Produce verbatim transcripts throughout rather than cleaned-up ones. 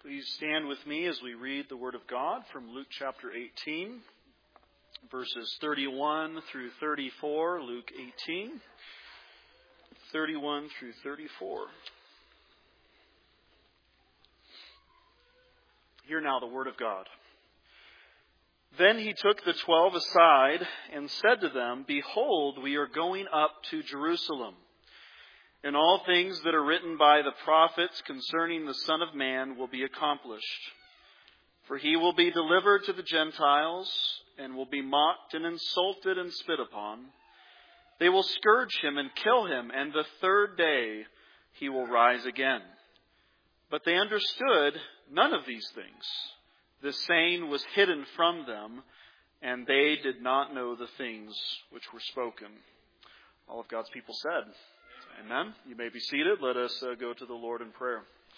Please stand with me as we read the Word of God from Luke chapter eighteen, verses thirty-one through thirty-four. Luke eighteen, thirty-one through thirty-four. Hear now the Word of God. Then he took the twelve aside and said to them, Behold, we are going up to Jerusalem. And all things that are written by the prophets concerning the Son of Man will be accomplished. For he will be delivered to the Gentiles, and will be mocked and insulted and spit upon. They will scourge him and kill him, and the third day he will rise again. But they understood none of these things. This saying was hidden from them, and they did not know the things which were spoken. All of God's people said, Amen. You may be seated. Let us uh, go to the Lord in prayer.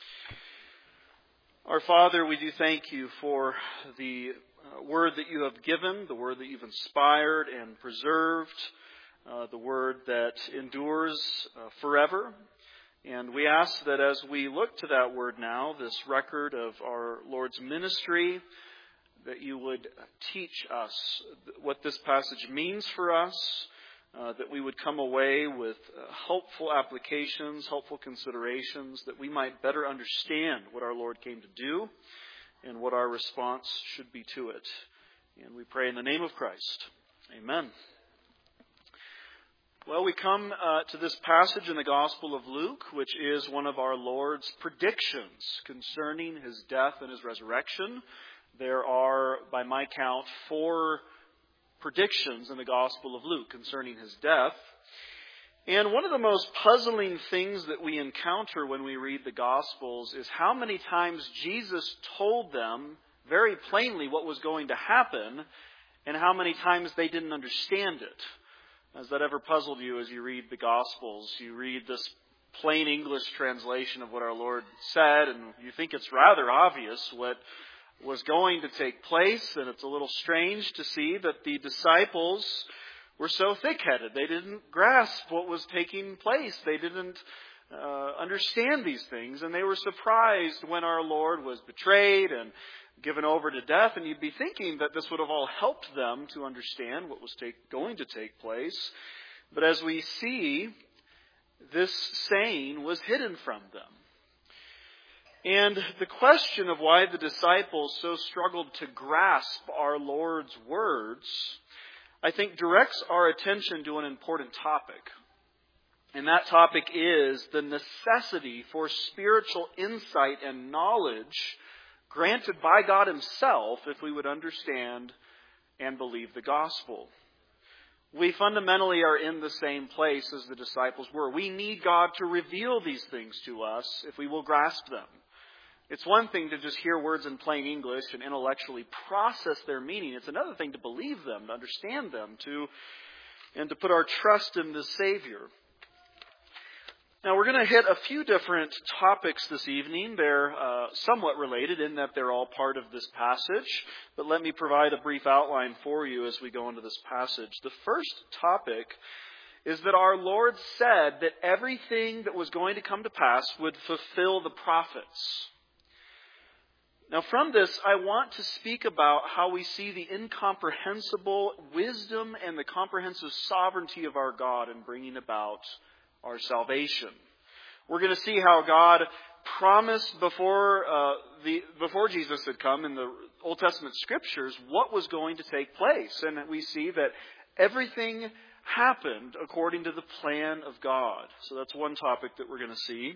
Our Father, we do thank you for the uh, word that you have given, the word that you've inspired and preserved, uh, the word that endures uh, forever. And we ask that as we look to that word now, this record of our Lord's ministry, that you would teach us what this passage means for us, Uh, that we would come away with uh, helpful applications, helpful considerations, that we might better understand what our Lord came to do and what our response should be to it. And we pray in the name of Christ. Amen. Well, we come uh, to this passage in the Gospel of Luke, which is one of our Lord's predictions concerning his death and his resurrection. There are, by my count, four predictions in the Gospel of Luke concerning his death. And one of the most puzzling things that we encounter when we read the Gospels is how many times Jesus told them very plainly what was going to happen, and how many times they didn't understand it. Has that ever puzzled you as you read the Gospels? You read this plain English translation of what our Lord said, and you think it's rather obvious what was going to take place, and it's a little strange to see that the disciples were so thick-headed. They didn't grasp what was taking place. They didn't uh, understand these things, and they were surprised when our Lord was betrayed and given over to death, and you'd be thinking that this would have all helped them to understand what was take, going to take place. But as we see, this saying was hidden from them. And the question of why the disciples so struggled to grasp our Lord's words, I think directs our attention to an important topic. And that topic is the necessity for spiritual insight and knowledge granted by God Himself if we would understand and believe the gospel. We fundamentally are in the same place as the disciples were. We need God to reveal these things to us if we will grasp them. It's one thing to just hear words in plain English and intellectually process their meaning. It's another thing to believe them, to understand them, to and to put our trust in the Savior. Now, we're going to hit a few different topics this evening. They're uh, somewhat related in that they're all part of this passage. But let me provide a brief outline for you as we go into this passage. The first topic is that our Lord said that everything that was going to come to pass would fulfill the prophets. Now, from this, I want to speak about how we see the incomprehensible wisdom and the comprehensive sovereignty of our God in bringing about our salvation. We're going to see how God promised before uh, the before Jesus had come in the Old Testament Scriptures what was going to take place. And we see that everything happened according to the plan of God. So that's one topic that we're going to see.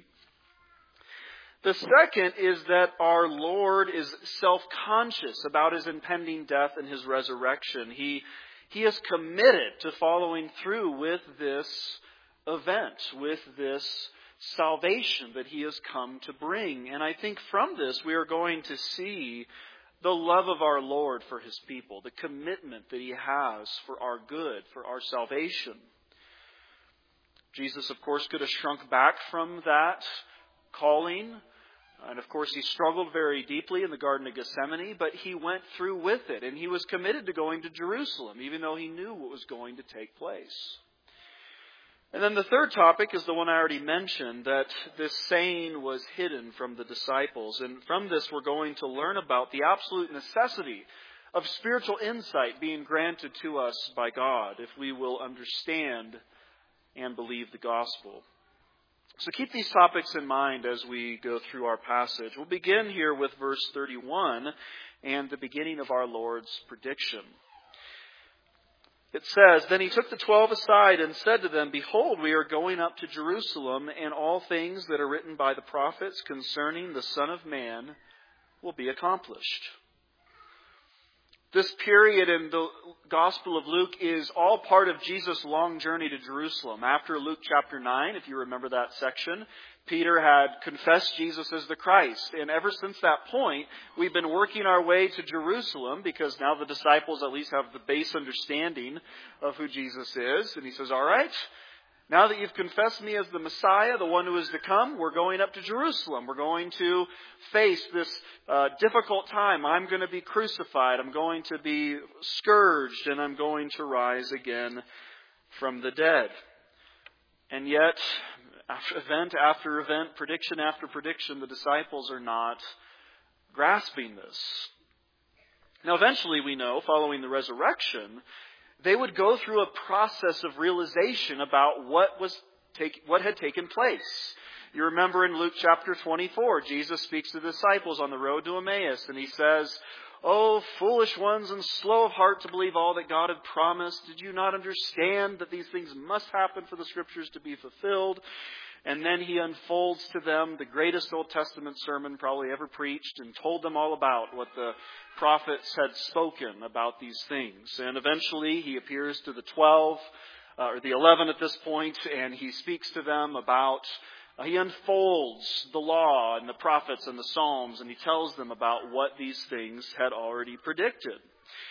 The second is that our Lord is self-conscious about His impending death and His resurrection. He, he is committed to following through with this event, with this salvation that He has come to bring. And I think from this we are going to see the love of our Lord for His people, the commitment that He has for our good, for our salvation. Jesus, of course, could have shrunk back from that calling. And of course, He struggled very deeply in the Garden of Gethsemane, but He went through with it. And He was committed to going to Jerusalem, even though He knew what was going to take place. And then the third topic is the one I already mentioned, that this saying was hidden from the disciples. And from this we're going to learn about the absolute necessity of spiritual insight being granted to us by God if we will understand and believe the gospel. So keep these topics in mind as we go through our passage. We'll begin here with verse thirty-one and the beginning of our Lord's prediction. It says, "Then he took the twelve aside and said to them, 'Behold, we are going up to Jerusalem, and all things that are written by the prophets concerning the Son of Man will be accomplished.'" This period in the Gospel of Luke is all part of Jesus' long journey to Jerusalem. After Luke chapter nine, if you remember that section, Peter had confessed Jesus as the Christ. And ever since that point, we've been working our way to Jerusalem because now the disciples at least have the base understanding of who Jesus is. And he says, all right, now that you've confessed me as the Messiah, the one who is to come, we're going up to Jerusalem. We're going to face this uh, difficult time. I'm going to be crucified. I'm going to be scourged, and I'm going to rise again from the dead. And yet, after event after event, prediction after prediction, the disciples are not grasping this. Now, eventually, we know, following the resurrection, they would go through a process of realization about what was take, what had taken place. You remember in Luke chapter twenty-four, Jesus speaks to the disciples on the road to Emmaus, and he says, "Oh, foolish ones and slow of heart to believe all that God had promised. Did you not understand that these things must happen for the Scriptures to be fulfilled?" And then he unfolds to them the greatest Old Testament sermon probably ever preached and told them all about what the prophets had spoken about these things. And eventually he appears to the twelve, uh, or the eleven at this point, and he speaks to them about, uh, he unfolds the law and the prophets and the Psalms, and he tells them about what these things had already predicted.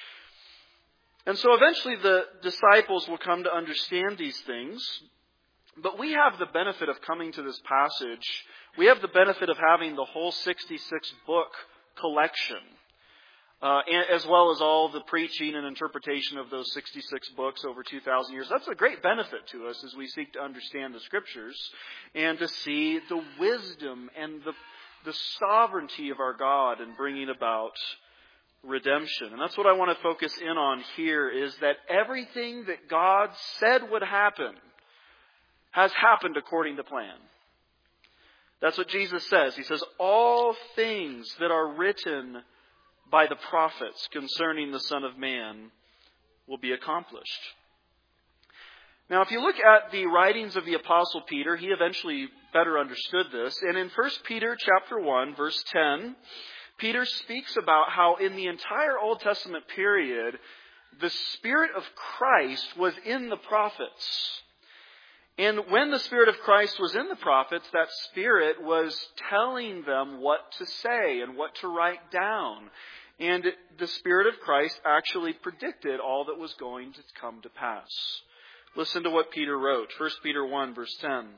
And so eventually the disciples will come to understand these things. But we have the benefit of coming to this passage. We have the benefit of having the whole sixty-six book collection, uh, as well as all the preaching and interpretation of those sixty-six books over two thousand years. That's a great benefit to us as we seek to understand the Scriptures and to see the wisdom and the, the sovereignty of our God in bringing about redemption. And that's what I want to focus in on here, is that everything that God said would happen has happened according to plan. That's what Jesus says. He says, all things that are written by the prophets concerning the Son of Man will be accomplished. Now, if you look at the writings of the Apostle Peter, he eventually better understood this. And in First Peter chapter one, verse ten, Peter speaks about how in the entire Old Testament period, the Spirit of Christ was in the prophets. And when the Spirit of Christ was in the prophets, that Spirit was telling them what to say and what to write down. And the Spirit of Christ actually predicted all that was going to come to pass. Listen to what Peter wrote. First Peter one, verse ten.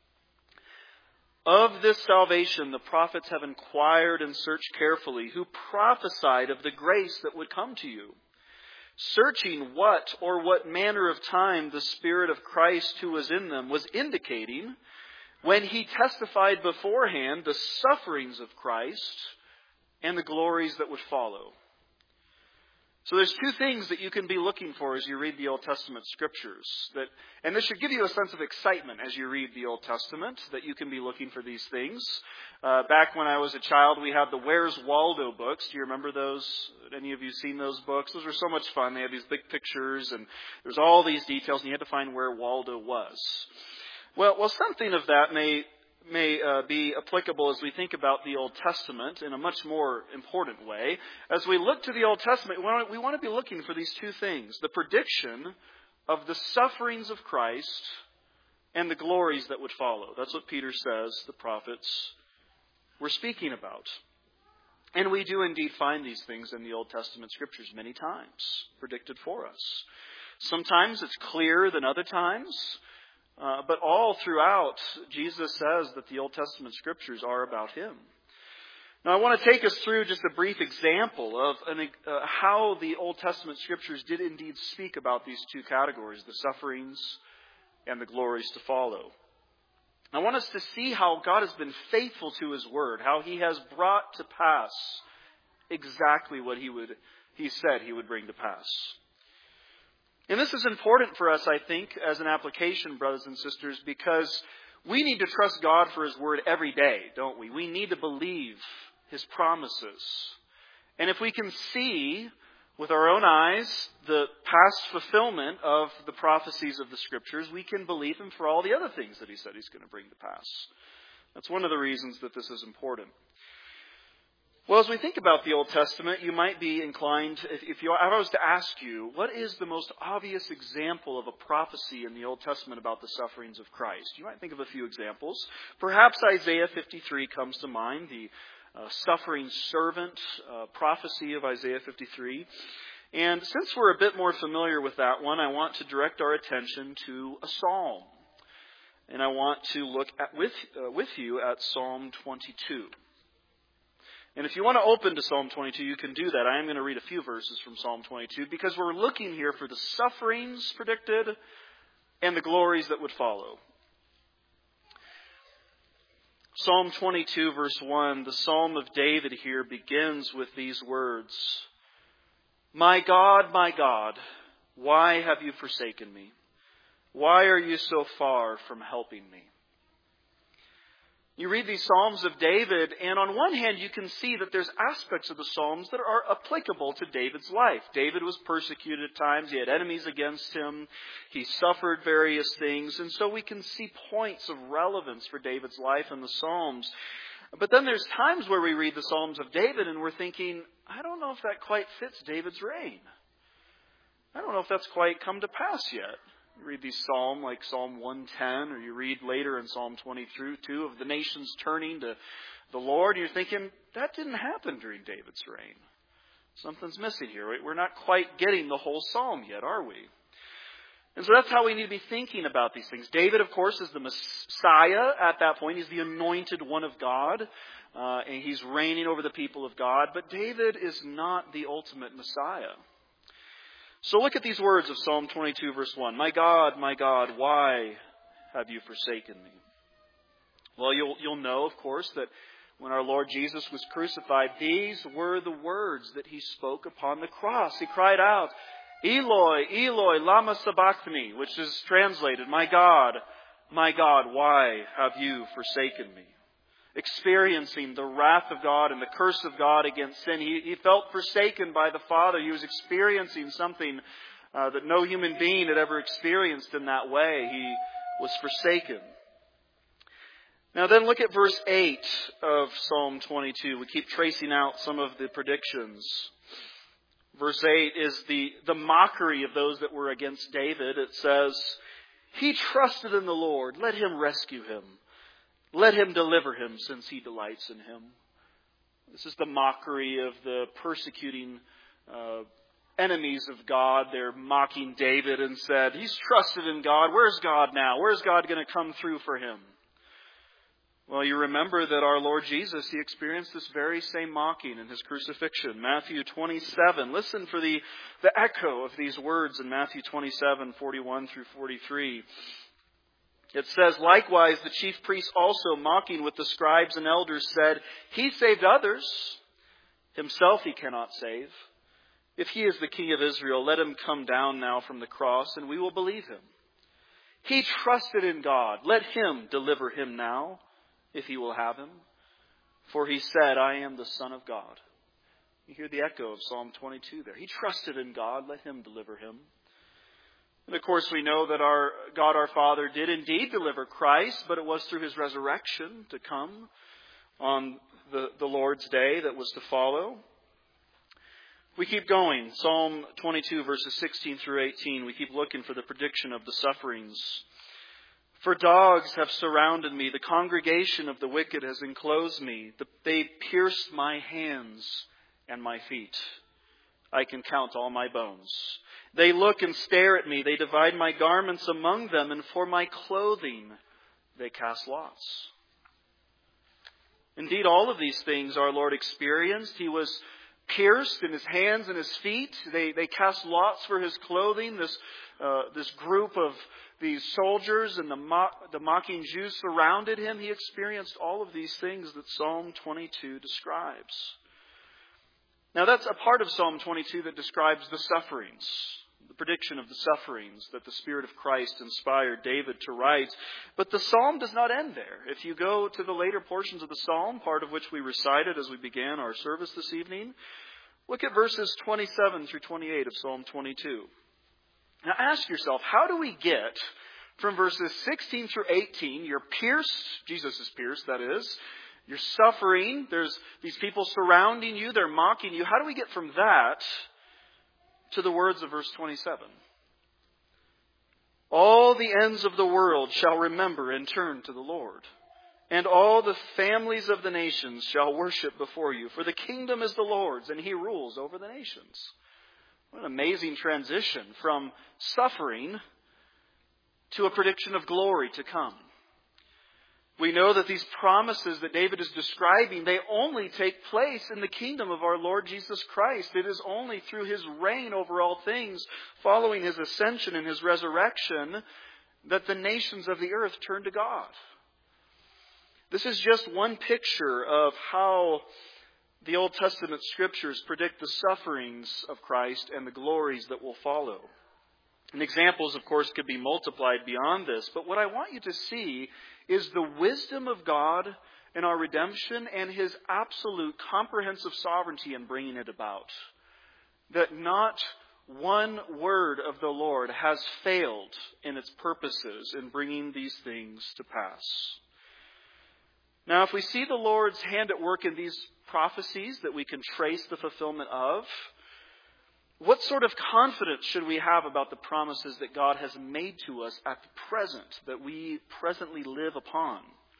"Of this salvation the prophets have inquired and searched carefully, who prophesied of the grace that would come to you, searching what or what manner of time the Spirit of Christ who was in them was indicating when he testified beforehand the sufferings of Christ and the glories that would follow." So there's two things that you can be looking for as you read the Old Testament Scriptures. That, and this should give you a sense of excitement as you read the Old Testament, that you can be looking for these things. Uh, back when I was a child, we had the Where's Waldo books. Do you remember those? Any of you seen those books? Those were so much fun. They had these big pictures, and there's all these details, and you had to find where Waldo was. Well, well, something of that may may uh, be applicable as we think about the Old Testament in a much more important way. As we look to the Old Testament, we want, we want to be looking for these two things: the prediction of the sufferings of Christ and the glories that would follow. That's what Peter says the prophets were speaking about. And we do indeed find these things in the Old Testament Scriptures many times, predicted for us. Sometimes it's clearer than other times. Uh, but all throughout, Jesus says that the Old Testament Scriptures are about Him. Now, I want to take us through just a brief example of an, uh, how the Old Testament Scriptures did indeed speak about these two categories, the sufferings and the glories to follow. I want us to see how God has been faithful to His word, how He has brought to pass exactly what He would He said He would bring to pass. And this is important for us, I think, as an application, brothers and sisters, because we need to trust God for His word every day, don't we? We need to believe His promises. And if we can see with our own eyes the past fulfillment of the prophecies of the Scriptures, we can believe Him for all the other things that He said He's going to bring to pass. That's one of the reasons that this is important. Well, as we think about the Old Testament, you might be inclined, if, if, you, if I was to ask you, what is the most obvious example of a prophecy in the Old Testament about the sufferings of Christ? You might think of a few examples. Perhaps Isaiah fifty-three comes to mind, the uh, suffering servant uh, prophecy of Isaiah fifty-three. And since we're a bit more familiar with that one, I want to direct our attention to a psalm. And I want to look at, with, uh, with you at Psalm twenty-two. And if you want to open to Psalm twenty-two, you can do that. I am going to read a few verses from Psalm twenty-two because we're looking here for the sufferings predicted and the glories that would follow. Psalm twenty-two, verse one, the Psalm of David here begins with these words. My God, my God, why have you forsaken me? Why are you so far from helping me? You read these Psalms of David, and on one hand you can see that there's aspects of the Psalms that are applicable to David's life. David was persecuted at times. He had enemies against him. He suffered various things. And so we can see points of relevance for David's life in the Psalms. But then there's times where we read the Psalms of David and we're thinking, I don't know if that quite fits David's reign. I don't know if that's quite come to pass yet. You read these psalms like Psalm one ten, or you read later in Psalm twenty-two of the nations turning to the Lord. You're thinking, that didn't happen during David's reign. Something's missing here. We're not quite getting the whole psalm yet, are we? And so that's how we need to be thinking about these things. David, of course, is the Messiah at that point. He's the anointed one of God. Uh, and he's reigning over the people of God. But David is not the ultimate Messiah. So look at these words of Psalm twenty-two, verse one. My God, my God, why have you forsaken me? Well, you'll, you'll know, of course, that when our Lord Jesus was crucified, these were the words that He spoke upon the cross. He cried out, Eloi, Eloi, lama sabachthani, which is translated, My God, my God, why have you forsaken me? Experiencing the wrath of God and the curse of God against sin. He, he felt forsaken by the Father. He was experiencing something uh, that no human being had ever experienced in that way. He was forsaken. Now then look at verse eight of Psalm twenty-two. We keep tracing out some of the predictions. Verse eight is the, the mockery of those that were against David. It says, He trusted in the Lord. Let Him rescue him. Let Him deliver him, since He delights in him. This is the mockery of the persecuting uh, enemies of God. They're mocking David and said, He's trusted in God. Where's God now? Where's God going to come through for him? Well, you remember that our Lord Jesus, He experienced this very same mocking in His crucifixion. Matthew twenty-seven. Listen for the, the echo of these words in Matthew twenty-seven, forty-one through forty-three. It says, Likewise, the chief priests also, mocking with the scribes and elders, said, He saved others. Himself He cannot save. If He is the King of Israel, let Him come down now from the cross, and we will believe Him. He trusted in God. Let Him deliver him now, if He will have him. For He said, I am the Son of God. You hear the echo of Psalm twenty-two there. He trusted in God. Let Him deliver him. And of course we know that our God our Father did indeed deliver Christ, but it was through His resurrection to come on the, the Lord's day that was to follow. We keep going. Psalm twenty-two, verses sixteen through eighteen. We keep looking for the prediction of the sufferings. For dogs have surrounded me. The congregation of the wicked has enclosed me. They pierced my hands and my feet. I can count all my bones. They look and stare at me. They divide my garments among them, and for my clothing they cast lots. Indeed, all of these things our Lord experienced. He was pierced in his hands and his feet. They they cast lots for his clothing. This uh, this group of these soldiers and the mock, the mocking Jews surrounded him. He experienced all of these things that Psalm twenty-two describes. Now that's a part of Psalm twenty-two that describes the sufferings, the prediction of the sufferings that the Spirit of Christ inspired David to write. But the psalm does not end there. If you go to the later portions of the psalm, part of which we recited as we began our service this evening, look at verses twenty-seven through twenty-eight of Psalm twenty-two. Now ask yourself, how do we get from verses sixteen through eighteen, you're pierced, Jesus is pierced, that is, you're suffering, there's these people surrounding you, they're mocking you. How do we get from that to the words of verse twenty-seven? All the ends of the world shall remember and turn to the Lord, and all the families of the nations shall worship before you. For the kingdom is the Lord's, and He rules over the nations. What an amazing transition from suffering to a prediction of glory to come. We know that these promises that David is describing, they only take place in the kingdom of our Lord Jesus Christ. It is only through His reign over all things, following His ascension and His resurrection, that the nations of the earth turn to God. This is just one picture of how the Old Testament Scriptures predict the sufferings of Christ and the glories that will follow. And examples, of course, could be multiplied beyond this. But what I want you to see is the wisdom of God in our redemption and His absolute comprehensive sovereignty in bringing it about. That not one word of the Lord has failed in its purposes in bringing these things to pass. Now, if we see the Lord's hand at work in these prophecies that we can trace the fulfillment of, what sort of confidence should we have about the promises that God has made to us at the present, that we presently live upon?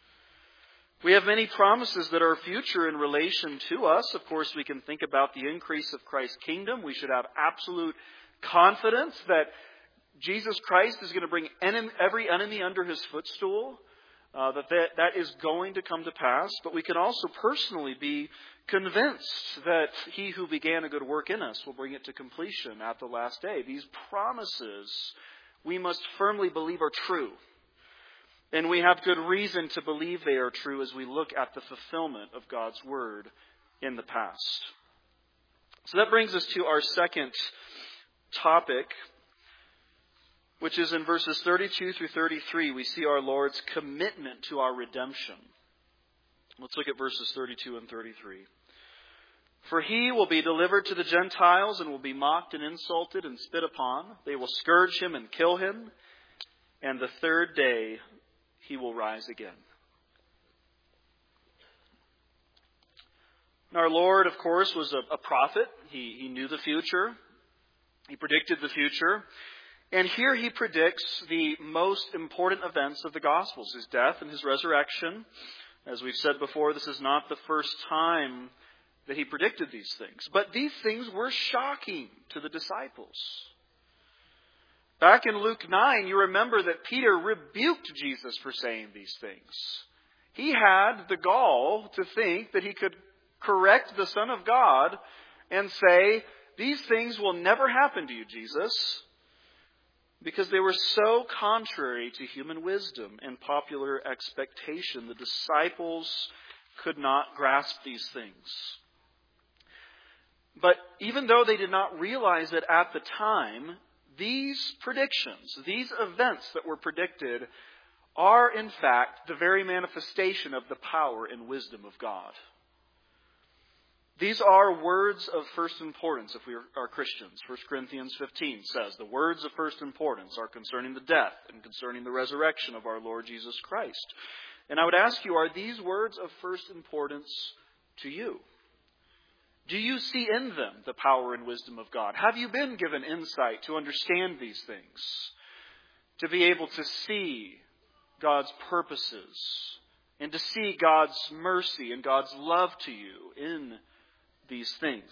We have many promises that are future in relation to us. Of course, we can think about the increase of Christ's kingdom. We should have absolute confidence that Jesus Christ is going to bring enemy, every enemy under His footstool. Uh, that, that that is going to come to pass. But we can also personally be convinced that He who began a good work in us will bring it to completion at the last day. These promises we must firmly believe are true. And we have good reason to believe they are true as we look at the fulfillment of God's Word in the past. So that brings us to our second topic, which is in verses thirty-two through thirty-three, we see our Lord's commitment to our redemption. Let's look at verses thirty-two and thirty-three. For He will be delivered to the Gentiles and will be mocked and insulted and spit upon. They will scourge Him and kill Him, and the third day He will rise again. And our Lord, of course, was a, a prophet. He, he knew the future. He predicted the future. And here He predicts the most important events of the Gospels, His death and His resurrection. As we've said before, this is not the first time that He predicted these things. But these things were shocking to the disciples. Back in Luke nine, you remember that Peter rebuked Jesus for saying these things. He had the gall to think that he could correct the Son of God and say, these things will never happen to you, Jesus. Because they were so contrary to human wisdom and popular expectation. The disciples could not grasp these things. But even though they did not realize it at the time, these predictions, these events that were predicted, are in fact the very manifestation of the power and wisdom of God. These are words of first importance if we are Christians. First Corinthians fifteen says, the words of first importance are concerning the death and concerning the resurrection of our Lord Jesus Christ. And I would ask you, are these words of first importance to you? Do you see in them the power and wisdom of God? Have you been given insight to understand these things? To be able to see God's purposes and to see God's mercy and God's love to you in these things.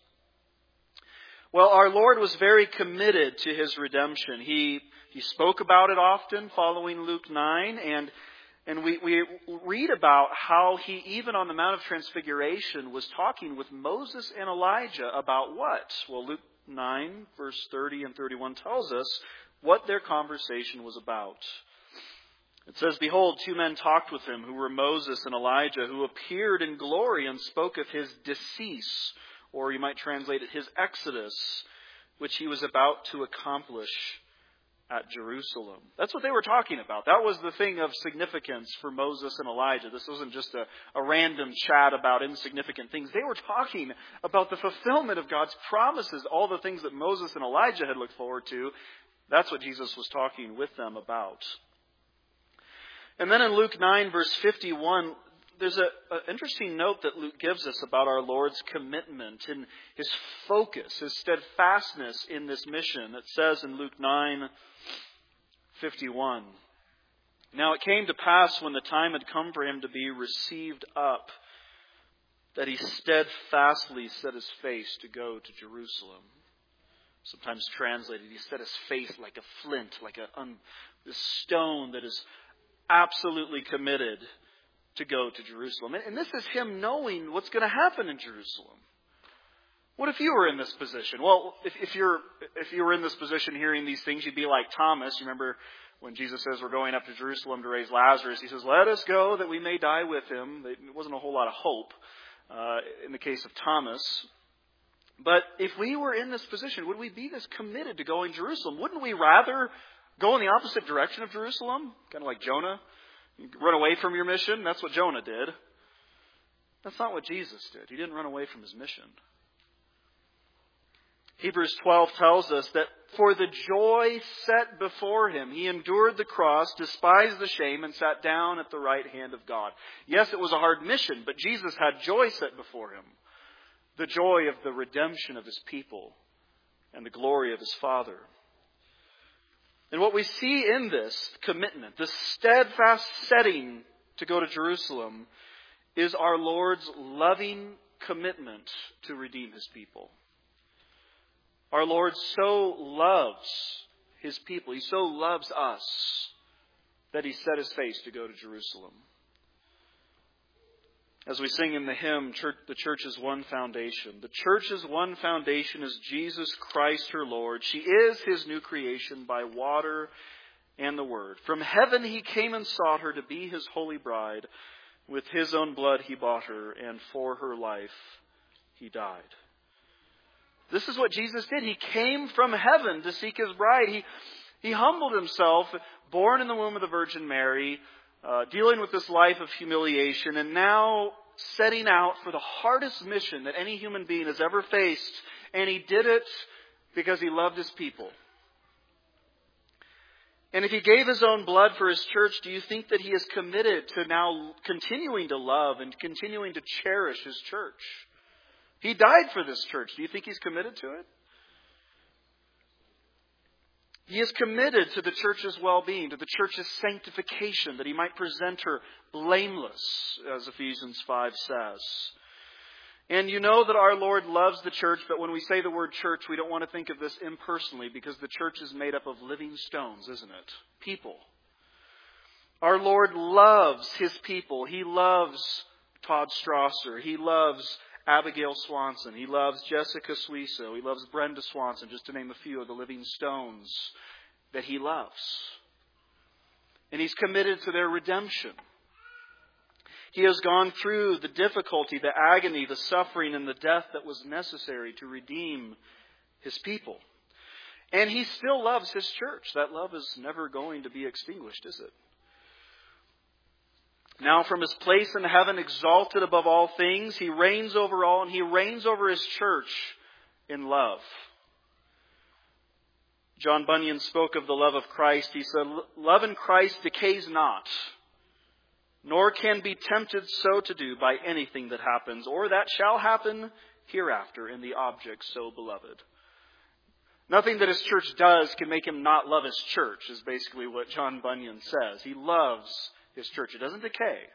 Well, our Lord was very committed to His redemption. He, he spoke about it often following Luke nine, and And we, we read about how he, even on the Mount of Transfiguration, was talking with Moses and Elijah about what? Well, Luke nine, verse thirty and thirty-one tells us what their conversation was about. It says, "Behold, two men talked with him, who were Moses and Elijah, who appeared in glory and spoke of his decease," or you might translate it, his exodus, which he was about to accomplish at Jerusalem. That's what they were talking about. That was the thing of significance for Moses and Elijah. This wasn't just a, a random chat about insignificant things. They were talking about the fulfillment of God's promises, all the things that Moses and Elijah had looked forward to. That's what Jesus was talking with them about. And then in Luke nine, verse fifty-one, there's an interesting note that Luke gives us about our Lord's commitment and his focus, his steadfastness in this mission. It says in Luke nine fifty-one, "Now it came to pass when the time had come for him to be received up, that he steadfastly set his face to go to Jerusalem." Sometimes translated, he set his face like a flint, like a um, this stone that is absolutely committed to go to Jerusalem. And this is him knowing what's going to happen in Jerusalem. What if you were in this position? Well, if, if you're if you were in this position hearing these things, you'd be like Thomas. You remember when Jesus says we're going up to Jerusalem to raise Lazarus, he says, "Let us go that we may die with him." There wasn't a whole lot of hope uh, in the case of Thomas. But if we were in this position, would we be this committed to going to Jerusalem? Wouldn't we rather go in the opposite direction of Jerusalem? Kind of like Jonah. You run away from your mission. That's what Jonah did. That's not what Jesus did. He didn't run away from his mission. Hebrews twelve tells us that for the joy set before him, he endured the cross, despised the shame, and sat down at the right hand of God. Yes, it was a hard mission, but Jesus had joy set before him. The joy of the redemption of his people and the glory of his Father. And what we see in this commitment, this steadfast setting to go to Jerusalem, is our Lord's loving commitment to redeem his people. Our Lord so loves his people, he so loves us, that he set his face to go to Jerusalem. As we sing in the hymn, church, the church's one foundation. The church's one foundation is Jesus Christ her Lord. She is his new creation by water and the word. From heaven he came and sought her to be his holy bride. With his own blood he bought her, and for her life he died. This is what Jesus did. He came from heaven to seek his bride. He, he humbled himself, born in the womb of the Virgin Mary, Uh, dealing with this life of humiliation, and now setting out for the hardest mission that any human being has ever faced. And he did it because he loved his people. And if he gave his own blood for his church, do you think that he is committed to now continuing to love and continuing to cherish his church? He died for this church. Do you think he's committed to it? He is committed to the church's well-being, to the church's sanctification, that he might present her blameless, as Ephesians five says. And you know that our Lord loves the church, but when we say the word church, we don't want to think of this impersonally, because the church is made up of living stones, isn't it? People. Our Lord loves his people. He loves Todd Strasser. He loves Abigail Swanson. He loves Jessica Suiso. He loves Brenda Swanson, just to name a few of the living stones that he loves. And he's committed to their redemption. He has gone through the difficulty, the agony, the suffering, and the death that was necessary to redeem his people. And he still loves his church. That love is never going to be extinguished, is it? Now from his place in heaven, exalted above all things, he reigns over all, and he reigns over his church in love. John Bunyan spoke of the love of Christ. He said, "Love in Christ decays not, nor can be tempted so to do by anything that happens, or that shall happen hereafter in the object so beloved." Nothing that his church does can make him not love his church, is basically what John Bunyan says. He loves his church. It doesn't decay.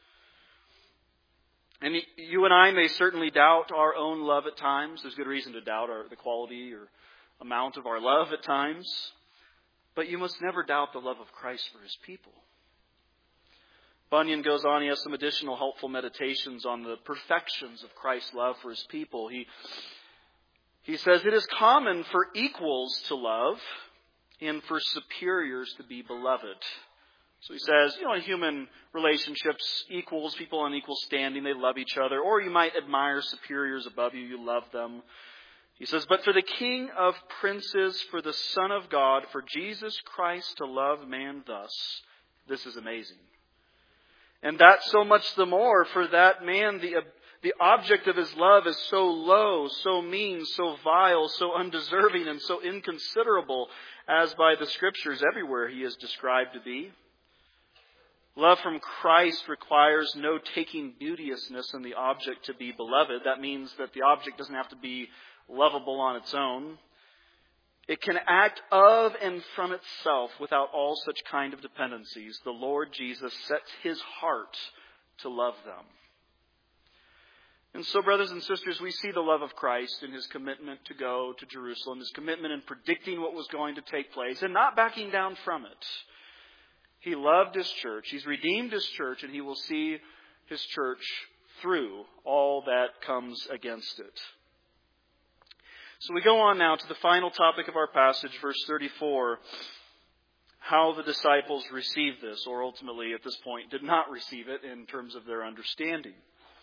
And you and I may certainly doubt our own love at times. There's good reason to doubt our, the quality or amount of our love at times. But you must never doubt the love of Christ for his people. Bunyan goes on, he has some additional helpful meditations on the perfections of Christ's love for his people. He, he says, it is common for equals to love and for superiors to be beloved. So he says, you know, in human relationships, equals, people on equal standing, they love each other. Or you might admire superiors above you, you love them. He says, but for the King of princes, for the Son of God, for Jesus Christ to love man thus, this is amazing. And that so much the more, for that man, the, the object of his love is so low, so mean, so vile, so undeserving, and so inconsiderable, as by the Scriptures everywhere he is described to be. Love from Christ requires no taking beauteousness in the object to be beloved. That means that the object doesn't have to be lovable on its own. It can act of and from itself without all such kind of dependencies. The Lord Jesus sets his heart to love them. And so, brothers and sisters, we see the love of Christ in his commitment to go to Jerusalem, his commitment in predicting what was going to take place and not backing down from it. He loved his church. He's redeemed his church, and he will see his church through all that comes against it. So we go on now to the final topic of our passage, verse thirty-four, how the disciples received this, or ultimately at this point did not receive it in terms of their understanding.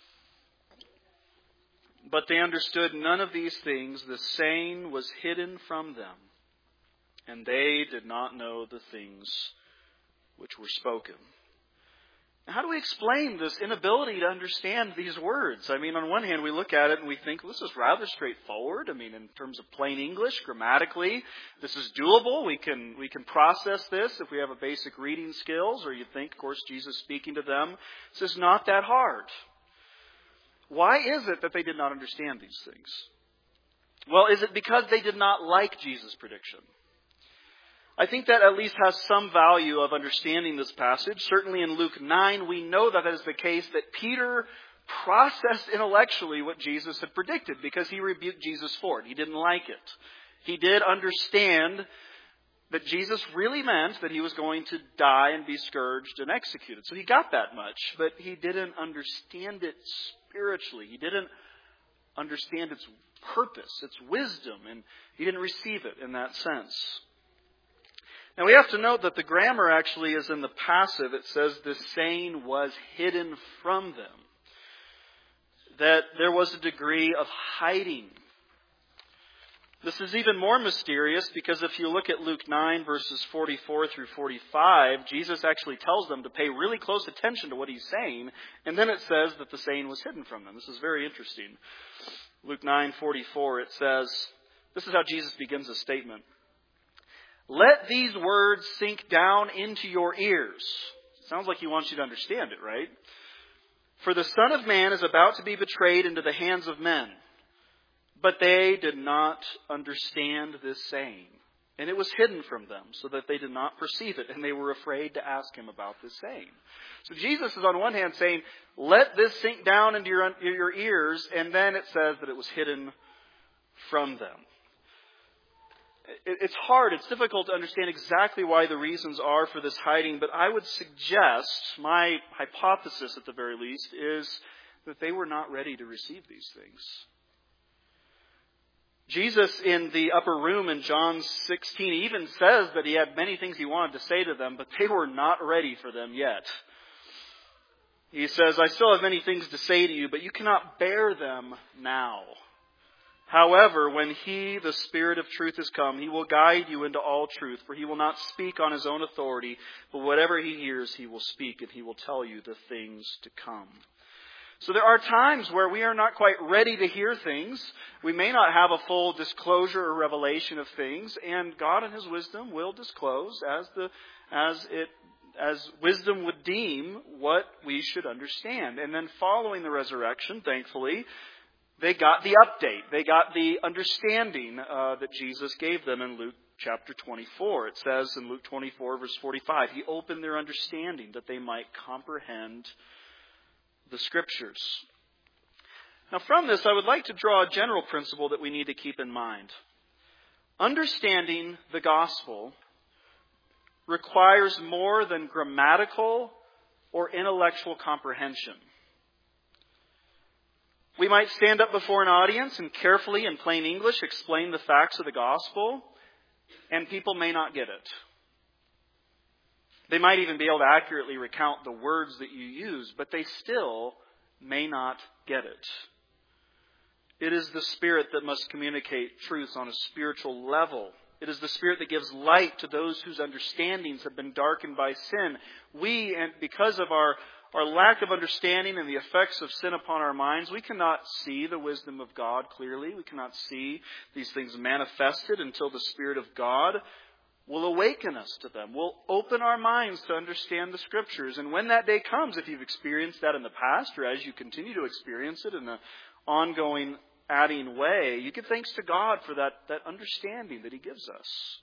But they understood none of these things. The saying was hidden from them, and they did not know the things which were spoken. How do we explain this inability to understand these words? I mean, on one hand, we look at it and we think, well, this is rather straightforward. I mean, in terms of plain English, grammatically, this is doable. We can we can process this if we have a basic reading skills. Or you think, of course, Jesus speaking to them. This is not that hard. Why is it that they did not understand these things? Well, is it because they did not like Jesus' prediction? I think that at least has some value of understanding this passage. Certainly in Luke nine, we know that that is the case, that Peter processed intellectually what Jesus had predicted because he rebuked Jesus for it. He didn't like it. He did understand that Jesus really meant that he was going to die and be scourged and executed. So he got that much, but he didn't understand it spiritually. He didn't understand its purpose, its wisdom, and he didn't receive it in that sense. Now we have to note that the grammar actually is in the passive. It says the saying was hidden from them. That there was a degree of hiding. This is even more mysterious because if you look at Luke nine verses forty-four through forty-five, Jesus actually tells them to pay really close attention to what he's saying. And then it says that the saying was hidden from them. This is very interesting. Luke nine forty-four, it says, this is how Jesus begins his statement. Let these words sink down into your ears. Sounds like he wants you to understand it, right? For the Son of Man is about to be betrayed into the hands of men. But they did not understand this saying. And it was hidden from them so that they did not perceive it. And they were afraid to ask him about this saying. So Jesus is on one hand saying, let this sink down into your, your ears. And then it says that it was hidden from them. It's hard, it's difficult to understand exactly why the reasons are for this hiding, but I would suggest, my hypothesis at the very least, is that they were not ready to receive these things. Jesus in the upper room in John sixteen even says that he had many things he wanted to say to them, but they were not ready for them yet. He says, I still have many things to say to you, but you cannot bear them now. However, when He, the Spirit of truth, has come, He will guide you into all truth, for He will not speak on His own authority, but whatever He hears, He will speak, and He will tell you the things to come. So there are times where we are not quite ready to hear things. We may not have a full disclosure or revelation of things, and God in His wisdom will disclose as the as it as wisdom would deem what we should understand. And then following the resurrection, thankfully, they got the update. They got the understanding uh, that Jesus gave them in Luke chapter twenty-four. It says in Luke twenty-four, verse forty-five, He opened their understanding that they might comprehend the Scriptures. Now from this, I would like to draw a general principle that we need to keep in mind. Understanding the gospel requires more than grammatical or intellectual comprehension. We might stand up before an audience and carefully, in plain English, explain the facts of the gospel, and people may not get it. They might even be able to accurately recount the words that you use, but they still may not get it. It is the Spirit that must communicate truths on a spiritual level. It is the Spirit that gives light to those whose understandings have been darkened by sin. We, and because of our, our lack of understanding and the effects of sin upon our minds, we cannot see the wisdom of God clearly. We cannot see these things manifested until the Spirit of God will awaken us to them. Will open our minds to understand the Scriptures. And when that day comes, if you've experienced that in the past, or as you continue to experience it in an ongoing adding way, you give thanks to God for that, that understanding that He gives us.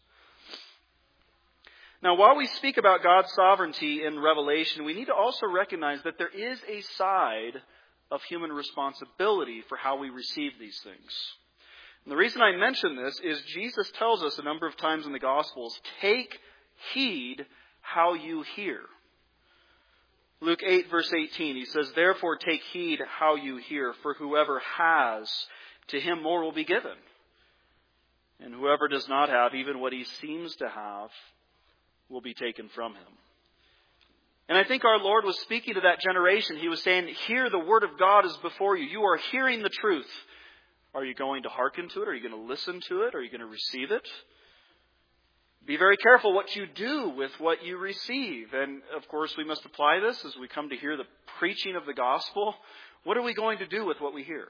Now, while we speak about God's sovereignty in Revelation, we need to also recognize that there is a side of human responsibility for how we receive these things. And the reason I mention this is Jesus tells us a number of times in the Gospels, take heed how you hear. Luke eight, verse eighteen, He says, therefore take heed how you hear, for whoever has, to him more will be given. And whoever does not have, even what he seems to have, will be taken from him. And I think our Lord was speaking to that generation. He was saying, here the Word of God is before you. You are hearing the truth. Are you going to hearken to it? Are you going to listen to it? Are you going to receive it? Be very careful what you do with what you receive. And of course, we must apply this as we come to hear the preaching of the gospel. What are we going to do with what we hear?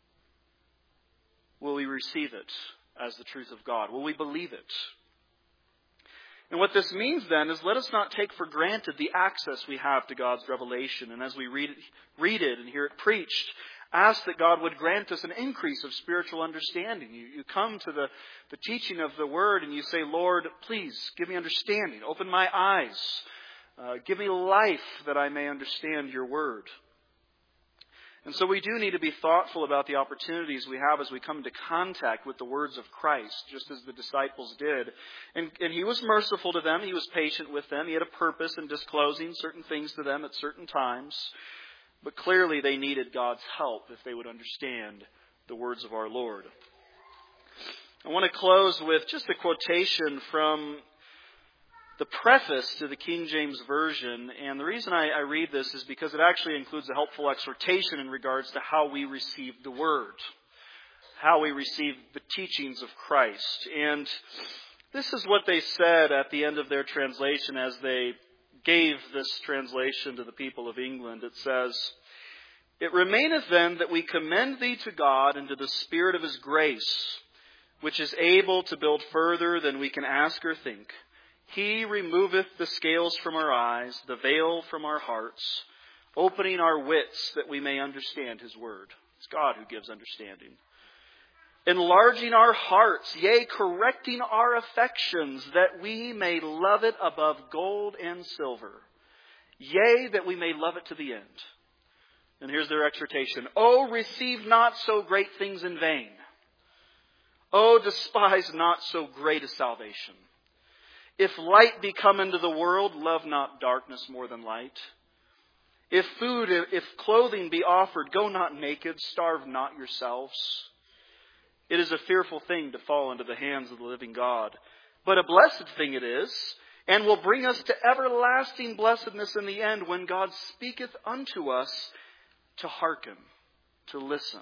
Will we receive it as the truth of God? Will we believe it? And what this means then is let us not take for granted the access we have to God's revelation. And as we read it, read it and hear it preached, ask that God would grant us an increase of spiritual understanding. You, you come to the, the teaching of the Word and you say, Lord, please give me understanding. Open my eyes. Uh, give me life that I may understand your Word. And so we do need to be thoughtful about the opportunities we have as we come into contact with the words of Christ, just as the disciples did. And, and He was merciful to them. He was patient with them. He had a purpose in disclosing certain things to them at certain times. But clearly they needed God's help if they would understand the words of our Lord. I want to close with just a quotation from the preface to the King James Version. And the reason I, I read this is because it actually includes a helpful exhortation in regards to how we receive the Word, how we receive the teachings of Christ. And this is what they said at the end of their translation as they gave this translation to the people of England. It says, it remaineth then that we commend thee to God and to the Spirit of His grace, which is able to build further than we can ask or think. He removeth the scales from our eyes, the veil from our hearts, opening our wits that we may understand His word. It's God who gives understanding. Enlarging our hearts, yea, correcting our affections, that we may love it above gold and silver. Yea, that we may love it to the end. And here's their exhortation. Oh, receive not so great things in vain. Oh, despise not so great a salvation. If light be come into the world, love not darkness more than light. If food, if clothing be offered, go not naked, starve not yourselves. It is a fearful thing to fall into the hands of the living God. But a blessed thing it is, and will bring us to everlasting blessedness in the end, when God speaketh unto us to hearken, to listen.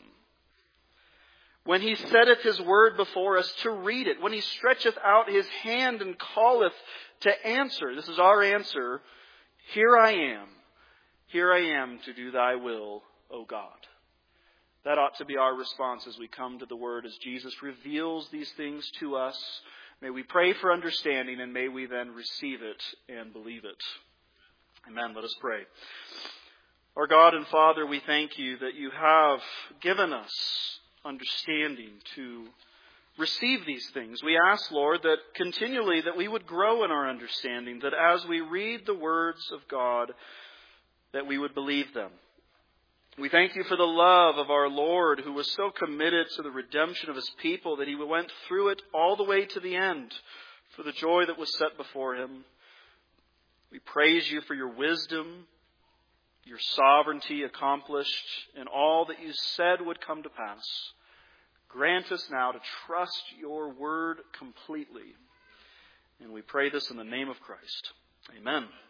When He setteth His word before us, to read it. When He stretcheth out His hand and calleth to answer. This is our answer. Here I am. Here I am to do thy will, O God. That ought to be our response as we come to the Word, as Jesus reveals these things to us. May we pray for understanding, and may we then receive it and believe it. Amen. Let us pray. Our God and Father, we thank You that You have given us understanding to receive these things. We ask, Lord, that continually that we would grow in our understanding, that as we read the words of God, that we would believe them. We thank You for the love of our Lord, who was so committed to the redemption of His people that He went through it all the way to the end for the joy that was set before Him. We praise You for Your wisdom, your sovereignty accomplished in all that you said would come to pass. Grant us now to trust your word completely. And we pray this in the name of Christ. Amen.